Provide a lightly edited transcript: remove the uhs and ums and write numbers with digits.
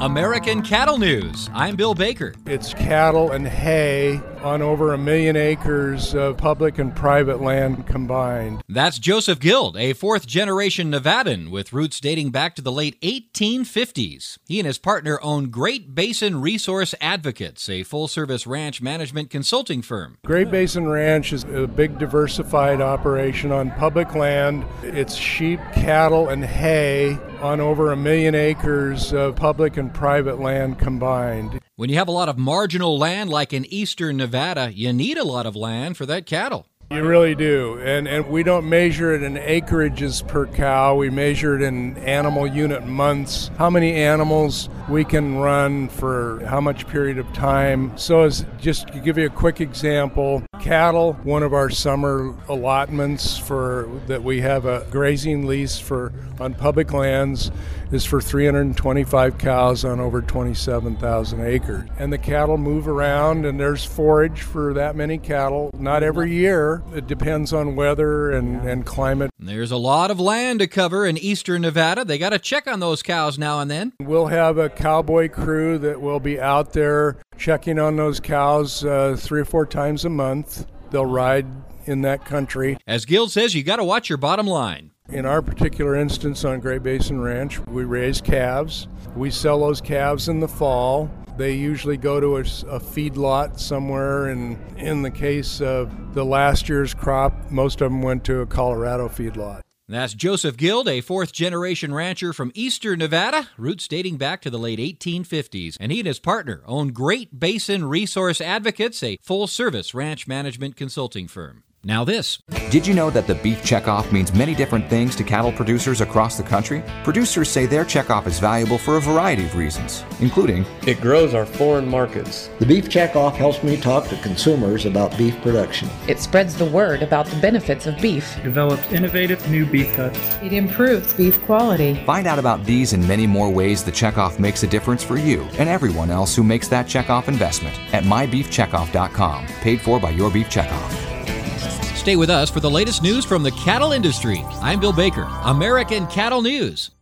American Cattle News. I'm Bill Baker. It's cattle and hay on over 1 million acres of public and private land combined. That's Joseph Guild, a fourth-generation Nevadan with roots dating back to the late 1850s. He and his partner own Great Basin Resource Advocates, a full-service ranch management consulting firm. Great Basin Ranch is a big diversified operation on public land. It's sheep, cattle, and hay on over 1 million acres of public and private land combined. When you have a lot of marginal land like in eastern Nevada, you need a lot of land for that cattle. You really do. And we don't measure it in acreages per cow. We measure it in animal unit months, how many animals we can run for how much period of time. So as just to give you a quick example, cattle, one of our summer allotments for that we have a grazing lease for on public lands is for 325 cows on over 27,000 acres. And the cattle move around and there's forage for that many cattle. Not every year. It depends on weather and climate. There's a lot of land to cover in eastern Nevada. They got to check on those cows now and then. We'll have a cowboy crew that will be out there checking on those cows 3 or 4 times a month. They'll ride in that country. As Guild says, you got to watch your bottom line. In our particular instance on Great Basin Ranch, we raise calves. We sell those calves in the fall. They usually go to a feedlot somewhere, and in the case of the last year's crop, most of them went to a Colorado feedlot. That's Joseph Guild, a fourth-generation rancher from eastern Nevada, roots dating back to the late 1850s. And he and his partner own Great Basin Resource Advocates, a full-service ranch management consulting firm. Now this. Did you know that the beef checkoff means many different things to cattle producers across the country? Producers say their checkoff is valuable for a variety of reasons, including it grows our foreign markets. The beef checkoff helps me talk to consumers about beef production. It spreads the word about the benefits of beef. Develops innovative new beef cuts. It improves beef quality. Find out about these and many more ways the checkoff makes a difference for you and everyone else who makes that checkoff investment at mybeefcheckoff.com. Paid for by Your Beef Checkoff. Stay with us for the latest news from the cattle industry. I'm Bill Baker, American Cattle News.